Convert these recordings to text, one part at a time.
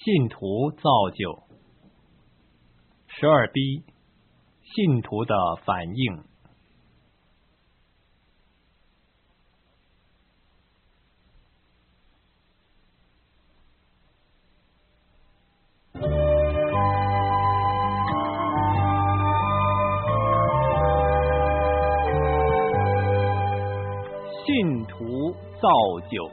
信徒造就。12b， 信徒的反应。信徒造就。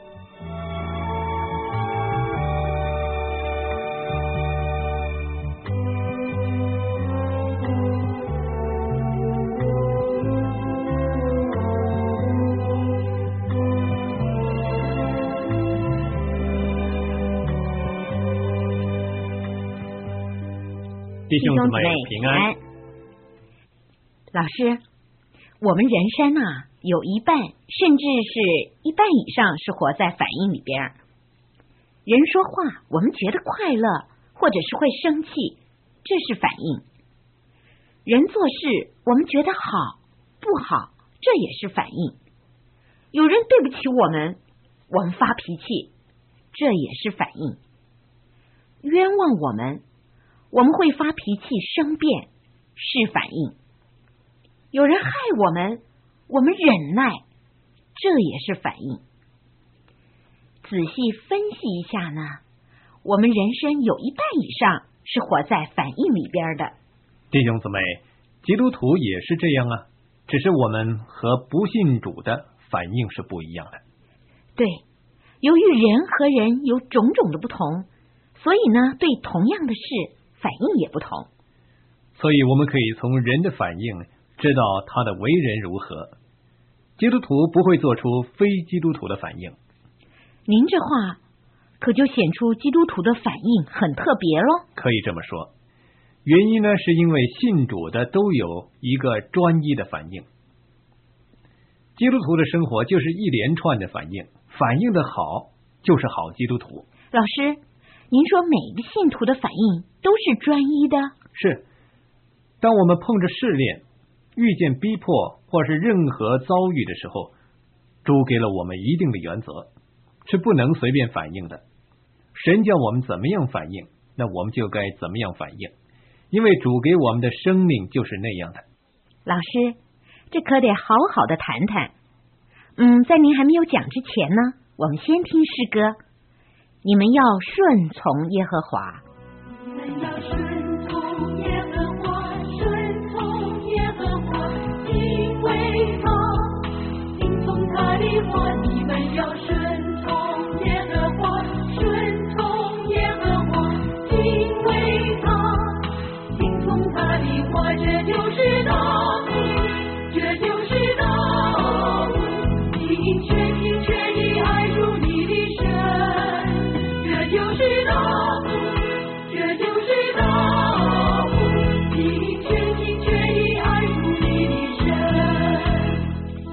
弟兄姊妹平安。 老师，我们人生啊，有一半甚至是一半以上是活在反应里边。人说话，我们觉得快乐，或者是会生气，这是反应。人做事，我们觉得好不好，这也是反应。有人对不起我们发脾气，这也是反应。冤枉我们会发脾气生辩，是反应。有人害我们忍耐，这也是反应。仔细分析一下呢，我们人生有一半以上是活在反应里边的。 弟兄姊妹，基督徒也是这样啊，只是我们和不信主的反应是不一样的。 对，由于人和人有种种的不同，所以呢，对同样的事反应也不同。 所以我们可以从人的反应知道他的为人如何。基督徒不会做出非基督徒的反应。 您这话可就显出基督徒的反应很特别咯。 可以这么说，原因呢，是因为信主的都有一个专一的反应。基督徒的生活就是一连串的反应，反应的好就是好基督徒。 老师，您说每个信徒的反应都是专一的？ 是。当我们碰着试炼，遇见逼迫或是任何遭遇的时候，主给了我们一定的原则，是不能随便反应的。神叫我们怎么样反应，那我们就该怎么样反应，因为主给我们的生命就是那样的。 老师，这可得好好的谈谈。在您还没有讲之前呢，我们先听诗歌。你们要顺从耶和华。 你们要顺从耶和华，顺从耶和华，因为他听从他的话。你们要顺从耶和华，顺从耶和华，因为他听从他的话。这就是道路，这就是道路，你全心全意爱主你的神。这就是道路，这就是道路，你全心全意爱主你的神。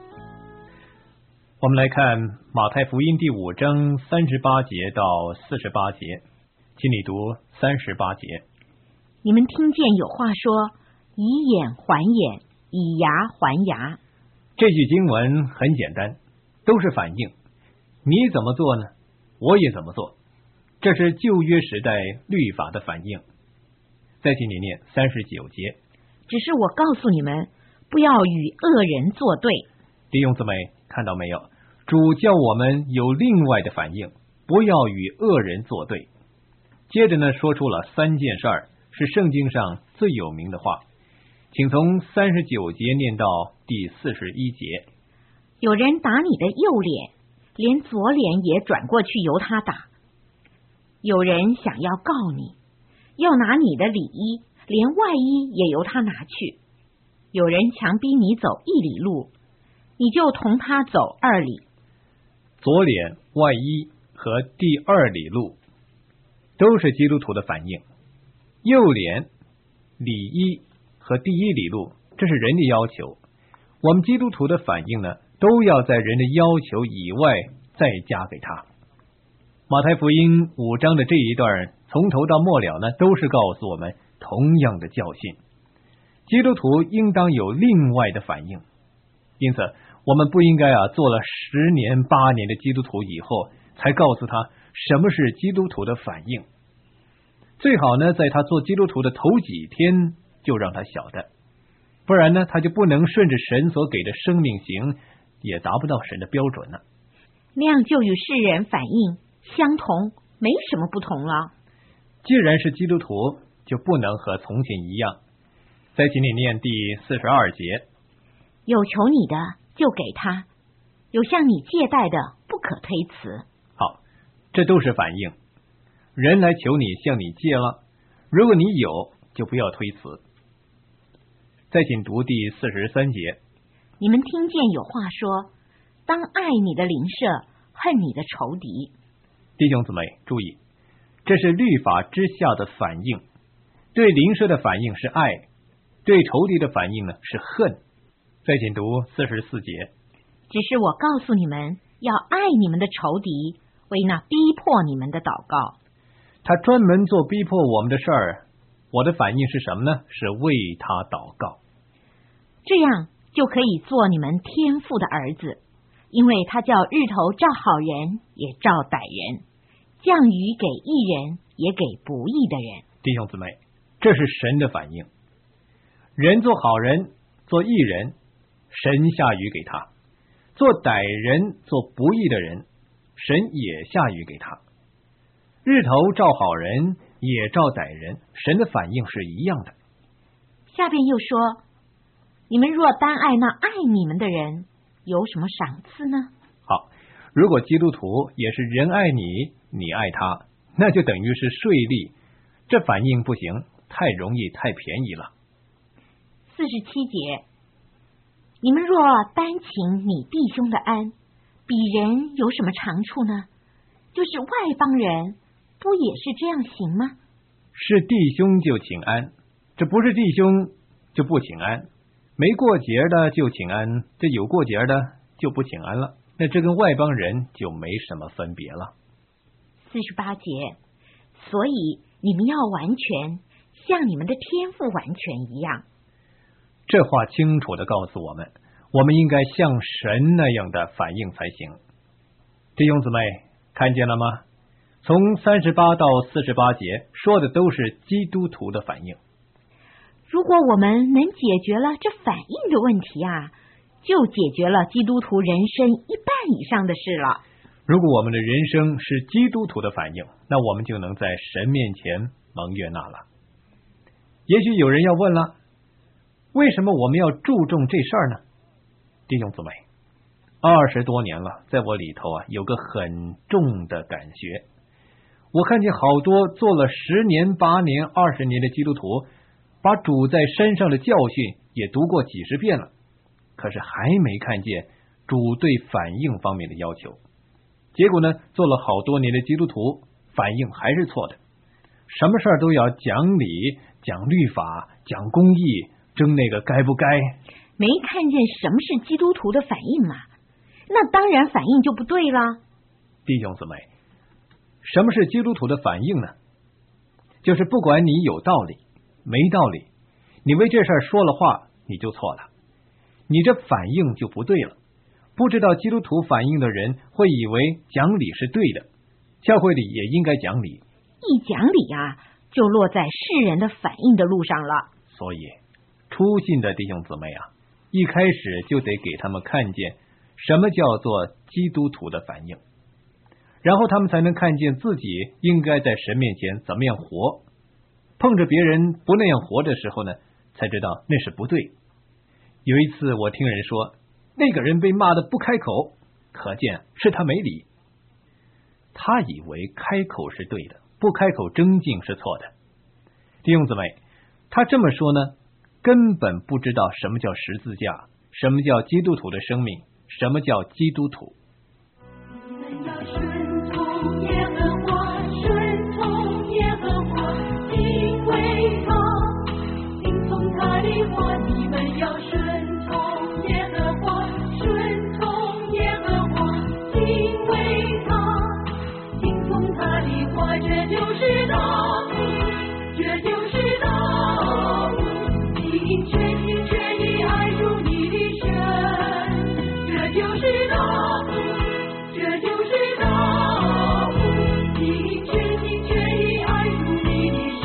我们来看马太福音第5章38节到48节，请你读38节。 你们听见有话说，以眼还眼，以牙还牙。 这句经文很简单，都是反应。你怎么做呢？我也怎么做。这是旧约时代律法的反应。再请你念39节。 只是我告诉你们，不要与恶人作对。 弟兄姊妹，看到没有？主叫我们有另外的反应，不要与恶人作对。接着呢，说出了3件事儿，是圣经上最有名的话。请从39节念到第41节。 有人打你的右脸，连左脸也转过去由他打。有人想要告你，要拿你的里衣，连外衣也由他拿去。有人强逼你走1里路，你就同他走2里。 左脸、外衣和第2里路都是基督徒的反应。右脸、里衣和第1里路，这是人的要求。我们基督徒的反应呢，都要在人的要求以外再加给他。马太福音5章的这一段从头到末了呢，都是告诉我们同样的教训。基督徒应当有另外的反应。因此我们不应该做了10年8年的基督徒以后才告诉他什么是基督徒的反应， 最好呢，在他做基督徒的头几天就让他晓得，不然呢，他就不能顺着神所给的生命行，也达不到神的标准了。 那样就与世人反应相同，没什么不同了。 既然是基督徒，就不能和从前一样。再请你念第42节。 有求你的就给他，有向你借贷的不可推辞。 好，这都是反应。人来求你，向你借了，如果你有，就不要推辞。再请读第43节。 你们听见有话说，当爱你的邻舍，恨你的仇敌。 弟兄姊妹注意，这是律法之下的反应。对邻舍的反应是爱，对仇敌的反应呢是恨。再请读44节。 只是我告诉你们，要爱你们的仇敌，为那逼迫你们的祷告。 他专门做逼迫我们的事儿，我的反应是什么呢？是为他祷告。 这样就可以做你们天父的儿子，因为他叫日头照好人也照歹人，降雨给义人也给不义的人。 弟兄姊妹，这是神的反应。人做好人，做义人，神下雨给他；做歹人，做不义的人，神也下雨给他。日头照好人也照歹人，神的反应是一样的。 下边又说，你们若单爱那爱你们的人，有什么赏赐呢？ 好，如果基督徒也是人爱你，你爱他，那就等于是税吏，这反应不行，太容易太便宜了。 47节，你们若单请你弟兄的安，比人有什么长处呢？就是外邦人不也是这样行吗？ 是弟兄就请安，这不是弟兄就不请安，没过节的就请安，这有过节的就不请安了，那这跟外邦人就没什么分别了。 48节，所以你们要完全，像你们的天父完全一样。 这话清楚地告诉我们，我们应该像神那样的反应才行。弟兄姊妹，看见了吗？从38到48节说的都是基督徒的反应。 如果我们能解决了这反应的问题啊，就解决了基督徒人生一半以上的事了。 如果我们的人生是基督徒的反应，那我们就能在神面前蒙悦纳了。也许有人要问了，为什么我们要注重这事儿呢？弟兄姊妹，20多年了，在我里头有个很重的感觉。我看见好多做了10年、8年、20年的基督徒，把主在身上的教训也读过几十遍了，可是还没看见主对反应方面的要求。结果呢，做了好多年的基督徒，反应还是错的。什么事儿都要讲理、讲律法、讲公义，争那个该不该。 没看见什么是基督徒的反应嘛？那当然反应就不对了。 弟兄姊妹，什么是基督徒的反应呢？就是不管你有道理没道理，你为这事儿说了话，你就错了，你这反应就不对了。不知道基督徒反应的人会以为讲理是对的，教会里也应该讲理， 一讲理啊，就落在世人的反应的路上了。 所以初信的弟兄姊妹一开始就得给他们看见什么叫做基督徒的反应，然后他们才能看见自己应该在神面前怎么样活。碰着别人不那样活的时候呢，才知道那是不对。有一次我听人说，那个人被骂得不开口，可见是他没理。他以为开口是对的，不开口争竞是错的。弟兄姊妹，他这么说呢，根本不知道什么叫十字架，什么叫基督徒的生命，什么叫基督徒。 你们要顺从耶和华，顺从耶和华，敬畏他，听从他的话。你们要顺从耶和华，顺从耶和华，敬畏他，听从他的话。这就是道路，这就是道路，你全心全意爱主你的神，这就是道路，这就是道路，你全心全意爱主你的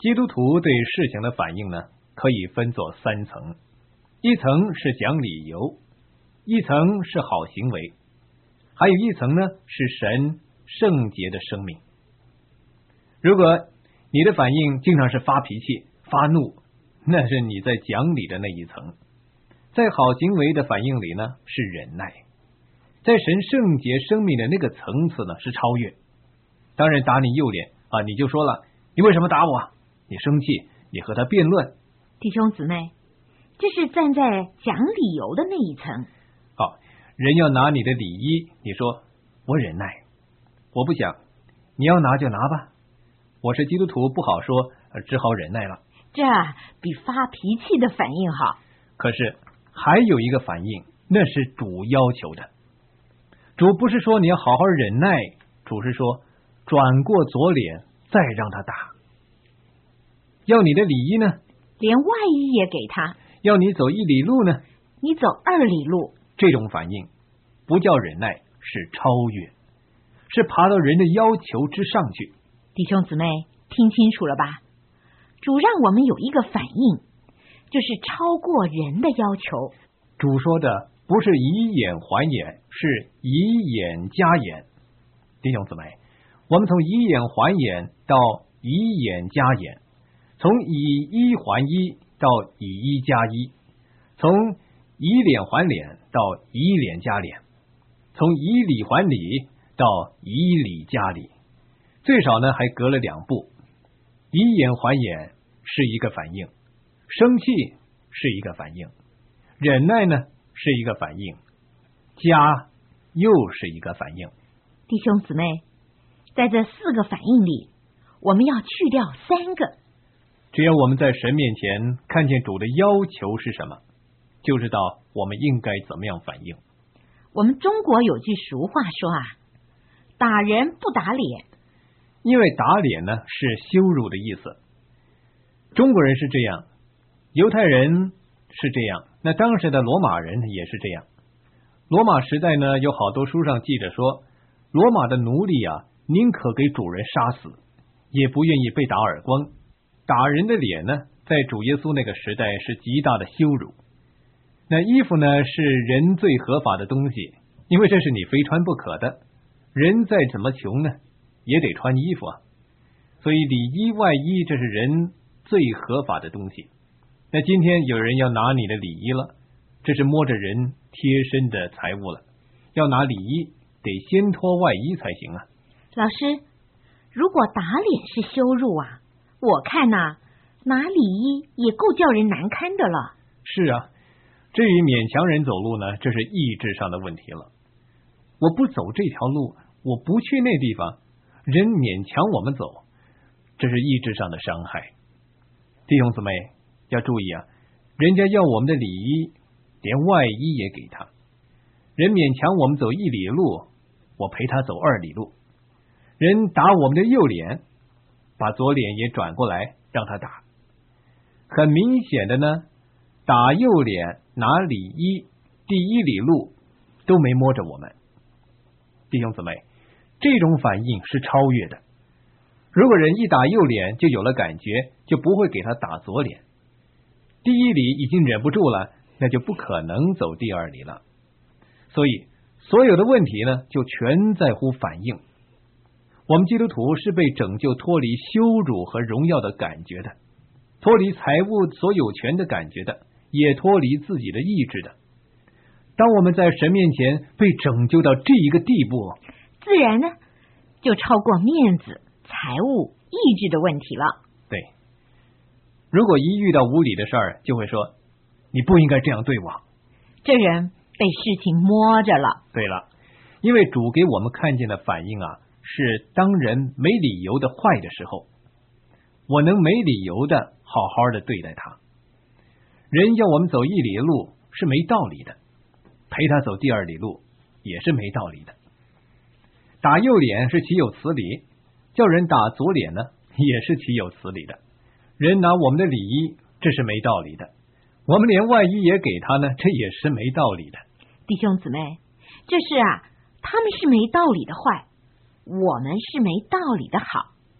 基督徒对事情的反应呢，可以分作3层，一层是讲理由，一层是好行为，还有一层呢是神圣洁的生命。如果你的反应经常是发脾气、发怒，那是你在讲理的那一层。在好行为的反应里呢，是忍耐。在神圣洁生命的那个层次呢，是超越。当然打你右脸啊，你就说了，你为什么打我？你生气，你和他辩论。 弟兄姊妹，这是站在讲理由的那一层。 好，人要拿你的礼衣，你说我忍耐，我不想，你要拿就拿吧。我是基督徒，不好说，只好忍耐了。 这比发脾气的反应好。 可是还有一个反应，那是主要求的。主不是说你要好好忍耐，主是说转过左脸再让他打。要你的礼衣呢， 连外衣也给他。 要你走1里路呢， 你走2里路。 这种反应不叫忍耐，是超越，是爬到人的要求之上去。 弟兄姊妹，听清楚了吧？主让我们有一个反应，就是超过人的要求。 主说的不是以眼还眼，是以眼加眼。弟兄姊妹，我们从以眼还眼到以眼加眼，从以一还一到以一加一，从以脸还脸到以脸加脸，从以理还理到以理加理，最少呢还隔了2步。以眼还眼是一个反应，生气是一个反应，忍耐呢是一个反应，加又是一个反应。 弟兄姊妹，在这4个反应里，我们要去掉3个。 只要我们在神面前看见主的要求是什么，就知道我们应该怎么样反应。 我们中国有句俗话说啊，打人不打脸。 因为打脸呢是羞辱的意思。中国人是这样，犹太人是这样，那当时的罗马人也是这样。罗马时代呢，有好多书上记着说，罗马的奴隶啊，宁可给主人杀死，也不愿意被打耳光。打人的脸呢，在主耶稣那个时代是极大的羞辱。那衣服呢，是人最合法的东西，因为这是你非穿不可的。人再怎么穷呢，也得穿衣服啊。所以里衣外衣，这是人最合法的东西。那今天有人要拿你的里衣了，这是摸着人贴身的财物了。要拿里衣，得先脱外衣才行啊。 老师，如果打脸是羞辱啊，我看呐，拿里衣也够叫人难堪的了。 是啊，至于勉强人走路呢，这是意志上的问题了。我不走这条路，我不去那地方，人勉强我们走，这是意志上的伤害。弟兄姊妹要注意啊，人家要我们的里衣，连外衣也给他。人勉强我们走1里路，我陪他走2里路。人打我们的右脸，把左脸也转过来让他打。很明显的呢，打右脸拿里衣第1里路都没摸着我们。弟兄姊妹，这种反应是超越的。如果人一打右脸就有了感觉，就不会给他打左脸。第1里已经忍不住了，那就不可能走第2里了。所以所有的问题呢，就全在乎反应。我们基督徒是被拯救脱离羞辱和荣耀的感觉的，脱离财物所有权的感觉的，也脱离自己的意志的。当我们在神面前被拯救到这一个地步， 自然呢就超过面子、财物、意志的问题了。 对，如果一遇到无理的事儿，就会说你不应该这样对我。 这人被事情摸着了。 对了，因为主给我们看见的反应啊，是当人没理由的坏的时候，我能没理由的好好的对待他。人要我们走1里路是没道理的，陪他走第2里路也是没道理的。打右脸是岂有此理，叫人打左脸呢，也是岂有此理的。人拿我们的里衣，这是没道理的。我们连外衣也给他呢，这也是没道理的。 弟兄姊妹，这是啊，他们是没道理的坏，我们是没道理的好。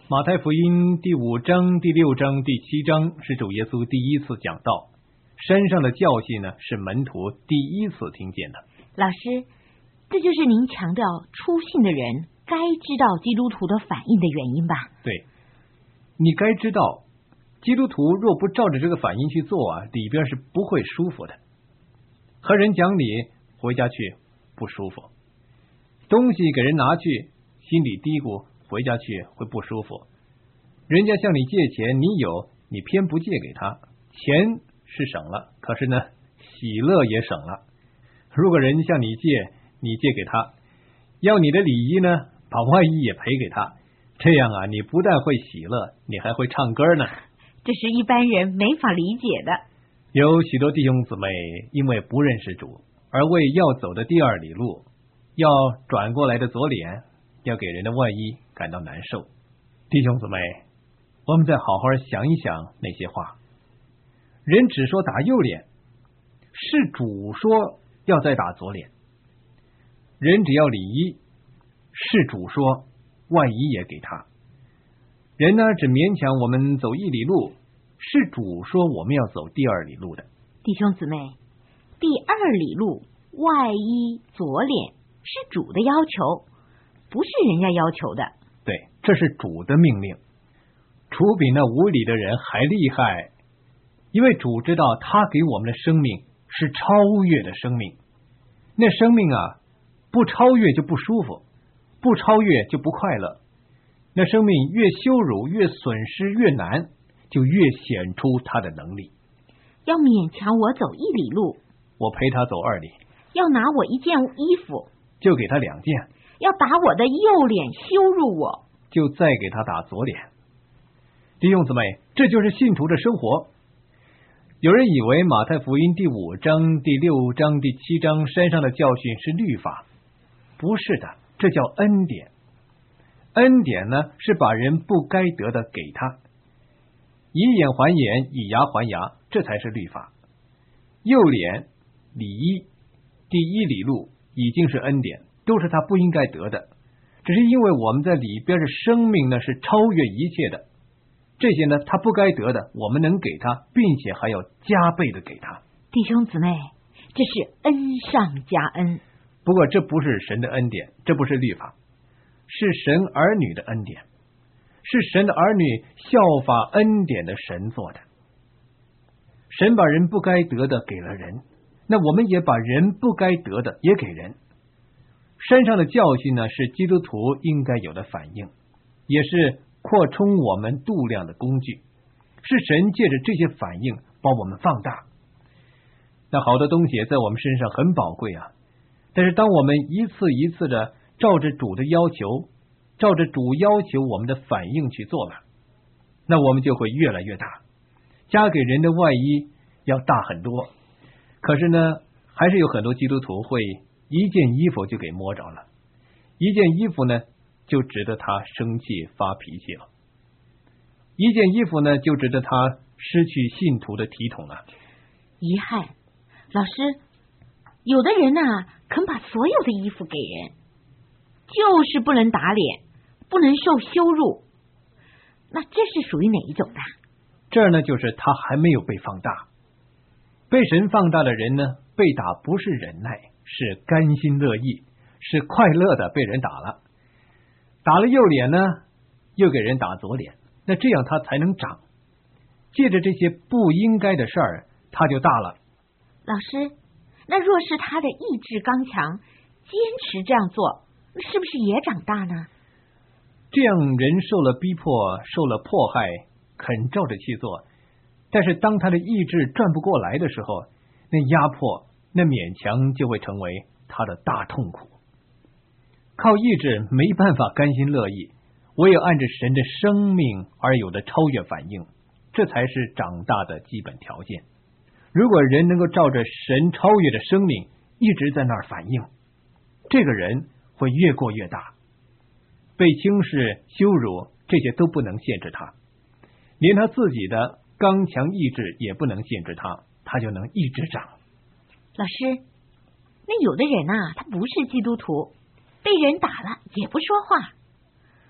马太福音第5章、第6章、第7章是主耶稣第一次讲道，山上的教训呢是门徒第一次听见的。 老师，这就是您强调初信的人该知道基督徒的反应的原因吧？ 对，你该知道，基督徒若不照着这个反应去做啊，里边是不会舒服的。和人讲理，回家去不舒服；东西给人拿去，心里嘀咕，回家去会不舒服。人家向你借钱，你有，你偏不借给他，钱是省了，可是呢，喜乐也省了。如果人向你借，你借给他，要你的礼仪呢，把外衣也赔给他，这样啊，你不但会喜乐，你还会唱歌呢。 这是一般人没法理解的。 有许多弟兄姊妹因为不认识主，而为要走的第二里路，要转过来的左脸，要给人的外衣感到难受。弟兄姊妹，我们再好好想一想那些话。人只说打右脸，是主说要再打左脸。人只要礼仪，是主说外衣也给他。人呢，只勉强我们走1里路，是主说我们要走第2里路的。 弟兄姊妹，第2里路外衣左脸是主的要求，不是人家要求的。 对，这是主的命令。主比那无理的人还厉害，因为主知道他给我们的生命是超越的生命。那生命啊，不超越就不舒服，不超越就不快乐。那生命越羞辱，越损失，越难，就越显出他的能力。 要勉强我走1里路， 我陪他走2里； 要拿我1件衣服， 就给他2件； 要打我的右脸羞辱我， 就再给他打左脸。弟兄姊妹，这就是信徒的生活。有人以为马太福音第5章、第6章、第7章山上的教训是律法，不是的，这叫恩典。恩典呢，是把人不该得的给他，以眼还眼，以牙还牙，这才是律法。右脸、礼仪、第1里路已经是恩典，都是他不应该得的，只是因为我们在里边的生命呢是超越一切的，这些呢他不该得的，我们能给他，并且还要加倍的给他。 弟兄姊妹，这是恩上加恩。 不过这不是神的恩典，这不是律法，是神儿女的恩典，是神的儿女效法恩典的神做的。神把人不该得的给了人，那我们也把人不该得的也给人。山上的教训呢，是基督徒应该有的反应，也是扩充我们度量的工具，是神借着这些反应把我们放大。那好多东西在我们身上很宝贵啊，但是当我们一次一次的照着主的要求，照着主要求我们的反应去做了，那我们就会越来越大，加给人的外衣要大很多。可是呢，还是有很多基督徒会一件衣服就给摸着了，一件衣服呢就值得他生气发脾气了，一件衣服呢就值得他失去信徒的体统了。 遗憾，老师，有的人啊，肯把所有的衣服给人，就是不能打脸，不能受羞辱。那这是属于哪一种的？ 这儿呢，就是他还没有被放大。被神放大的人呢，被打不是忍耐，是甘心乐意，是快乐的被人打了。打了右脸呢，又给人打左脸，那这样他才能长。借着这些不应该的事儿，他就大了。 老师，那若是他的意志刚强，坚持这样做，是不是也长大呢？ 这样人受了逼迫，受了迫害，肯照着去做，但是当他的意志转不过来的时候，那压迫，那勉强就会成为他的大痛苦。靠意志没办法甘心乐意，唯有按着神的生命而有的超越反应，这才是长大的基本条件。如果人能够照着神超越的生命一直在那儿反应，这个人会越过越大。被轻视、羞辱，这些都不能限制他，连他自己的刚强意志也不能限制他，他就能一直长。 老师，那有的人啊，他不是基督徒，被人打了也不说话，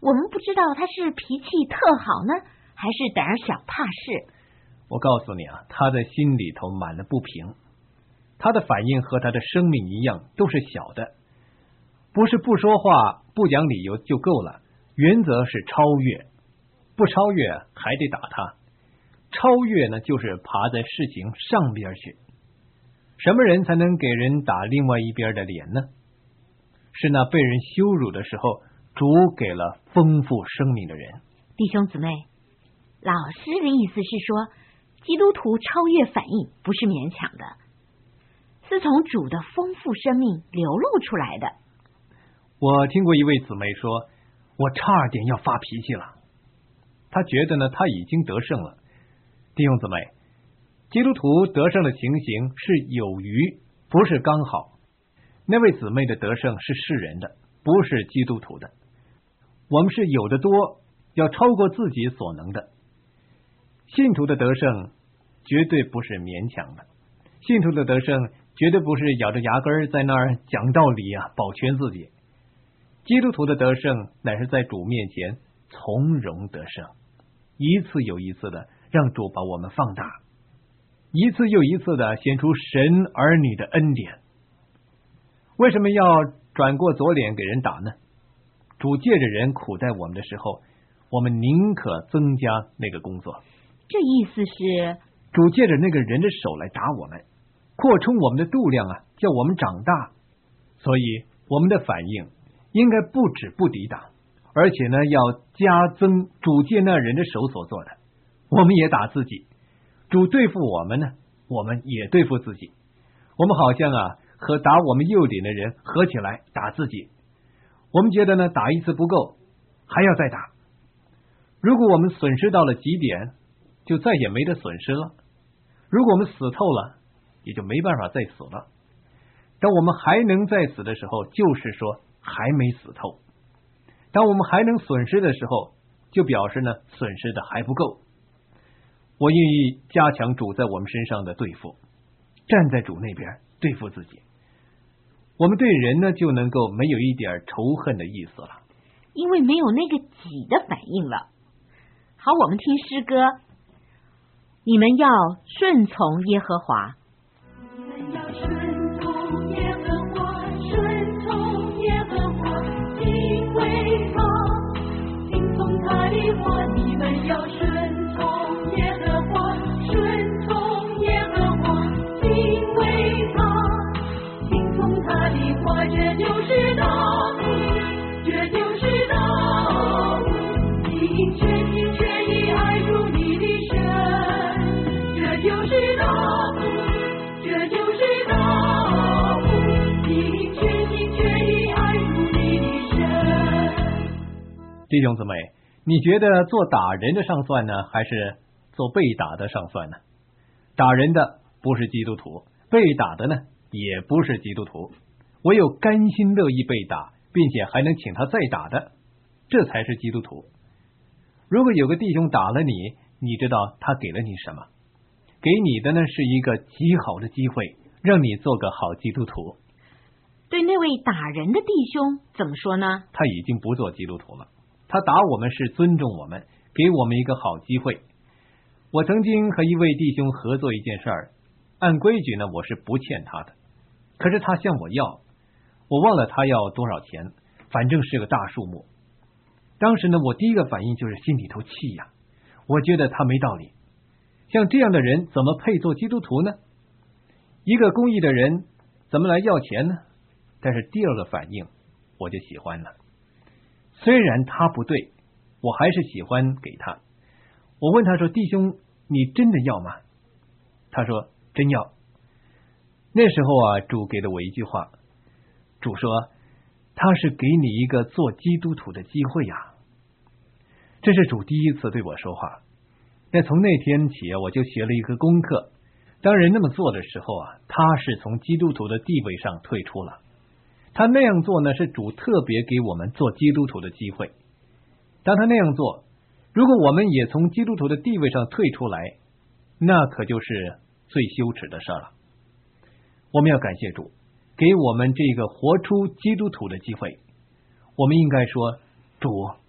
我们不知道他是脾气特好呢，还是胆儿小怕事。 我告诉你啊，他的心里头满了不平，他的反应和他的生命一样，都是小的，不是不说话不讲理由就够了，原则是超越，不超越还得打他，超越呢就是爬在事情上边去。什么人才能给人打另外一边的脸呢？是那被人羞辱的时候主给了丰富生命的人。 弟兄姊妹，老师的意思是说，基督徒超越反应不是勉强的，是从主的丰富生命流露出来的。 我听过一位姊妹说，我差点要发脾气了，她觉得呢她已经得胜了。弟兄姊妹，基督徒得胜的情形是有余，不是刚好。那位姊妹的得胜是世人的，不是基督徒的。我们是有的多，要超过自己所能的。信徒的得胜绝对不是勉强的，信徒的得胜绝对不是咬着牙根在那儿讲道理啊，保全自己。基督徒的得胜乃是在主面前从容得胜，一次又一次的让主把我们放大，一次又一次的显出神儿女的恩典。为什么要转过左脸给人打呢？主借着人苦待我们的时候，我们宁可增加那个工作。 这意思是主借着那个人的手来打我们，扩充我们的度量啊，叫我们长大。所以我们的反应应该不止不抵挡，而且呢要加增主借那人的手所做的。我们也打自己，主对付我们呢，我们也对付自己。我们好像啊和打我们右脸的人合起来打自己。我们觉得呢打一次不够，还要再打。如果我们损失到了极点，就再也没得损失了。如果我们死透了，也就没办法再死了。当我们还能再死的时候，就是说还没死透。当我们还能损失的时候，就表示呢损失的还不够。我愿意加强主在我们身上的对付，站在主那边对付自己。我们对人呢就能够没有一点仇恨的意思了， 因为没有那个己的反应了。好，我们听诗歌，你们要顺从耶和华。 你们要顺从耶和华，顺从耶和华，敬畏他，听从他的话。你们要顺从耶和华，顺从耶和华，敬畏他，听从他的话。这就是道路，这就是道路，你全心全意爱主你的神，这就是道路，这就是道路，你全心全意爱主你的神。 弟兄姊妹，你觉得做打人的上算呢，还是做被打的上算呢？打人的不是基督徒，被打的呢也不是基督徒，唯有甘心乐意被打，并且还能请他再打的，这才是基督徒。如果有个弟兄打了你，你知道他给了你什么？给你的呢是一个极好的机会，让你做个好基督徒。 对那位打人的弟兄怎么说呢？ 他已经不做基督徒了，他打我们是尊重我们，给我们一个好机会。我曾经和一位弟兄合作一件事儿，按规矩呢我是不欠他的，可是他向我要，我忘了他要多少钱，反正是个大数目。当时呢我第一个反应就是心里头气呀，我觉得他没道理，像这样的人怎么配做基督徒呢？一个公义的人怎么来要钱呢？但是第二个反应我就喜欢了，虽然他不对，我还是喜欢给他。我问他说，弟兄你真的要吗？他说真要。那时候啊主给了我一句话，主说他是给你一个做基督徒的机会呀。这是主第一次对我说话。那从那天起我就学了一个功课，当人那么做的时候啊，他是从基督徒的地位上退出了。他那样做呢，是主特别给我们做基督徒的机会。当他那样做，如果我们也从基督徒的地位上退出来，那可就是最羞耻的事了。我们要感谢主，给我们这个活出基督徒的机会。我们应该说，主，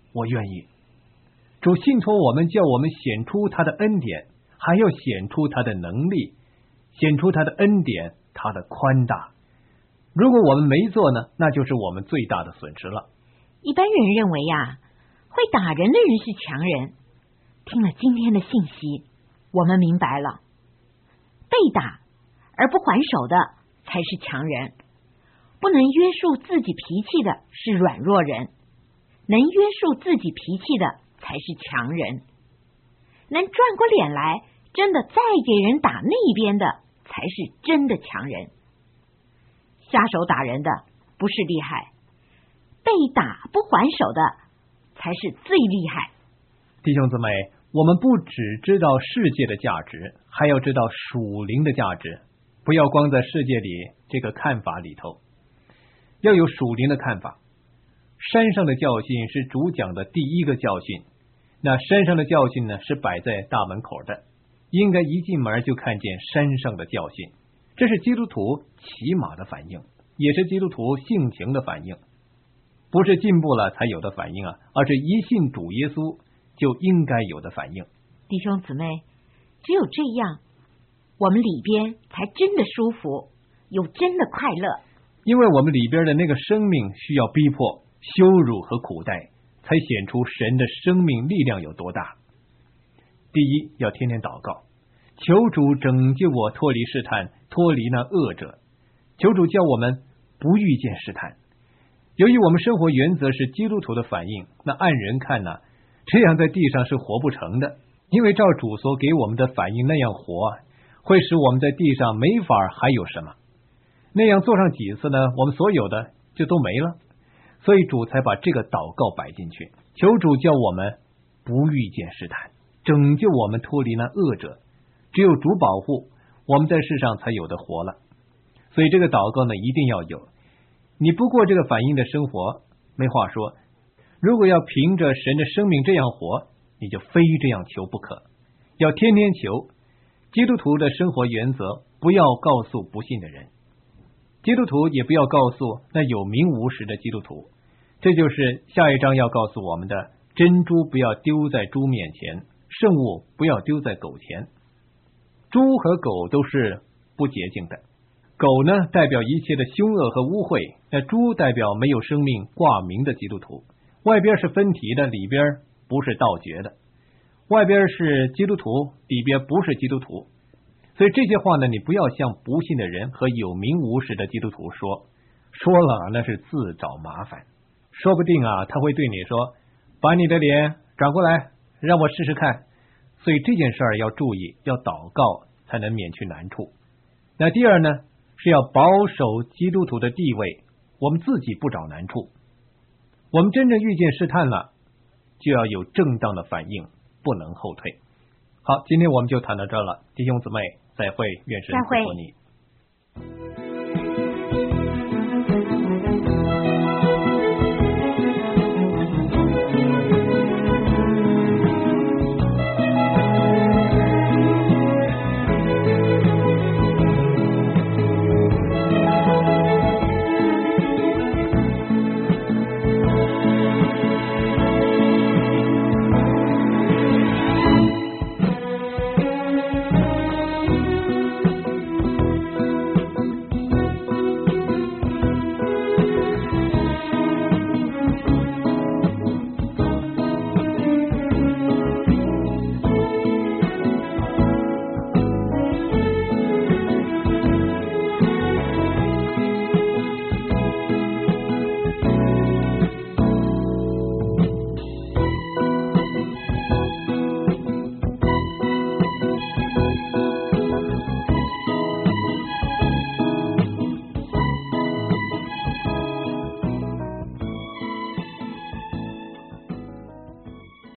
我愿意。主信托我们，叫我们显出他的恩典，还要显出他的能力，显出他的恩典，他的宽大。如果我们没做呢，那就是我们最大的损失了。 一般人认为呀，会打人的人是强人。听了今天的信息，我们明白了，被打而不还手的才是强人，不能约束自己脾气的是软弱人，能约束自己脾气的才是强人，能转过脸来真的再给人打那边的才是真的强人。下手打人的不是厉害，被打不还手的才是最厉害。 弟兄姊妹，我们不只知道世界的价值，还要知道属灵的价值，不要光在世界里这个看法里头，要有属灵的看法。山上的教训是主讲的第一个教训，那山上的教训呢，是摆在大门口的，应该一进门就看见山上的教训。这是基督徒起码的反应，也是基督徒性情的反应，不是进步了才有的反应啊，而是一信主耶稣就应该有的反应。 弟兄姊妹，只有这样，我们里边才真的舒服，有真的快乐。 因为我们里边的那个生命需要逼迫、羞辱和苦待，才显出神的生命力量有多大。第一，要天天祷告，求主拯救我脱离试探，脱离那恶者。求主叫我们不遇见试探。由于我们生活原则是基督徒的反应，那按人看呢，这样在地上是活不成的，因为照主所给我们的反应那样活，会使我们在地上没法还有什么。那样做上几次呢，我们所有的就都没了。所以主才把这个祷告摆进去，求主叫我们不遇见试探，拯救我们脱离那恶者。只有主保护，我们在世上才有的活了。所以这个祷告呢，一定要有。你不过这个反应的生活，没话说。如果要凭着神的生命这样活，你就非这样求不可，要天天求。基督徒的生活原则，不要告诉不信的人，基督徒也不要告诉那有名无实的基督徒。这就是下一章要告诉我们的：珍珠不要丢在猪面前，圣物不要丢在狗前。猪和狗都是不洁净的，狗呢代表一切的凶恶和污秽，那猪代表没有生命挂名的基督徒。外边是分题的，里边不是道绝的；外边是基督徒，里边不是基督徒。所以这些话呢，你不要向不信的人和有名无实的基督徒说，说了那是自找麻烦。说不定啊，他会对你说：把你的脸转过来，让我试试看。所以这件事儿要注意，要祷告才能免去难处。那第二呢，是要保守基督徒的地位，我们自己不找难处。我们真正遇见试探了，就要有正当的反应，不能后退。好，今天我们就谈到这儿了，弟兄姊妹，再会，愿神赐福你。